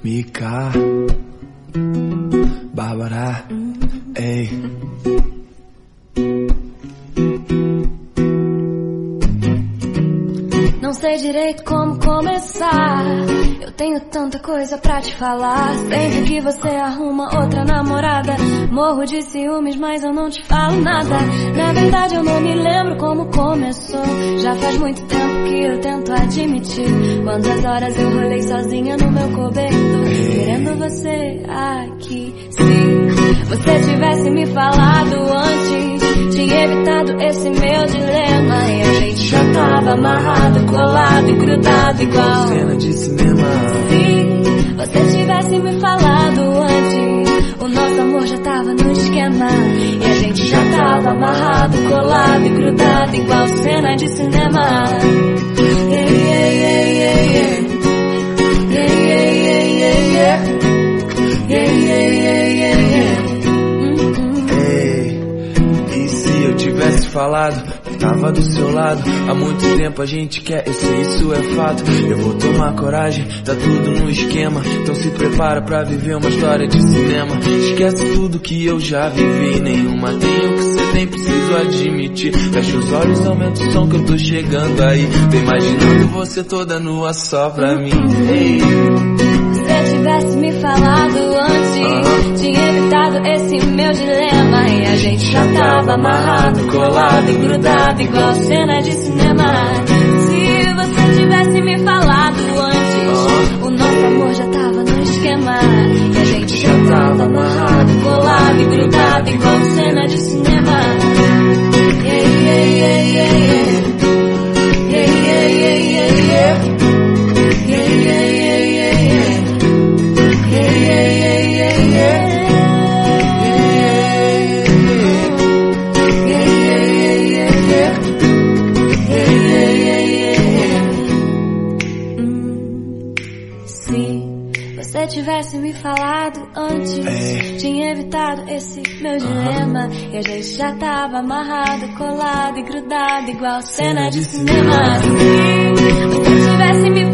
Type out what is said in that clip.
Mika, Bárbara, ei. Não sei direito como começar. Eu tenho tanta coisa pra te falar. Sempre que você arruma outra namorada, morro de ciúmes, mas eu não te falo nada. Na verdade eu não me lembro como começou. Já faz muito tempo que eu tento admitir. Quantas horas eu rolei sozinha no meu cobertor, querendo você aqui. Se você tivesse me falado antes, tinha evitado esse meu dilema. E a gente já tava amarrado, colado e grudado igual cena de cinema. Se você tivesse me falado antes, o nosso amor já tava no esquema. E a gente já tava amarrado, colado e grudado igual cena de cinema. Yeah, yeah, yeah, yeah, yeah. Yeah, yeah, yeah, yeah, yeah. Yeah, yeah, yeah, yeah, yeah. Ei, e se eu tivesse falado, tava do seu lado, há muito tempo a gente quer, eu sei, isso é fato. Eu vou tomar coragem, tá tudo no esquema. Então se prepara pra viver uma história de cinema. Esquece tudo que eu já vivi, nenhuma tem o que você tem, preciso admitir. Fecha os olhos, aumenta o som que eu tô chegando aí. Tô imaginando você toda nua só pra mim. Ei. Se eu tivesse me falado antes, tinha evitado esse meu dilema. E a gente já tava amarrado, colado e grudado igual cena de cinema. Se você tivesse me falado antes, o nosso amor já tava no esquema. E a gente já tava amarrado, colado e grudado igual cena de cinema. Yeah, yeah, yeah, yeah, yeah. Yeah, yeah, yeah, yeah, yeah. Yeah, yeah, yeah, yeah, yeah. Yeah, yeah, yeah, yeah, yeah. Se tivesse me falado antes, tinha evitado esse meu dilema. E a gente já tava amarrado, colado e grudado igual cena de cinema. Se você tivesse me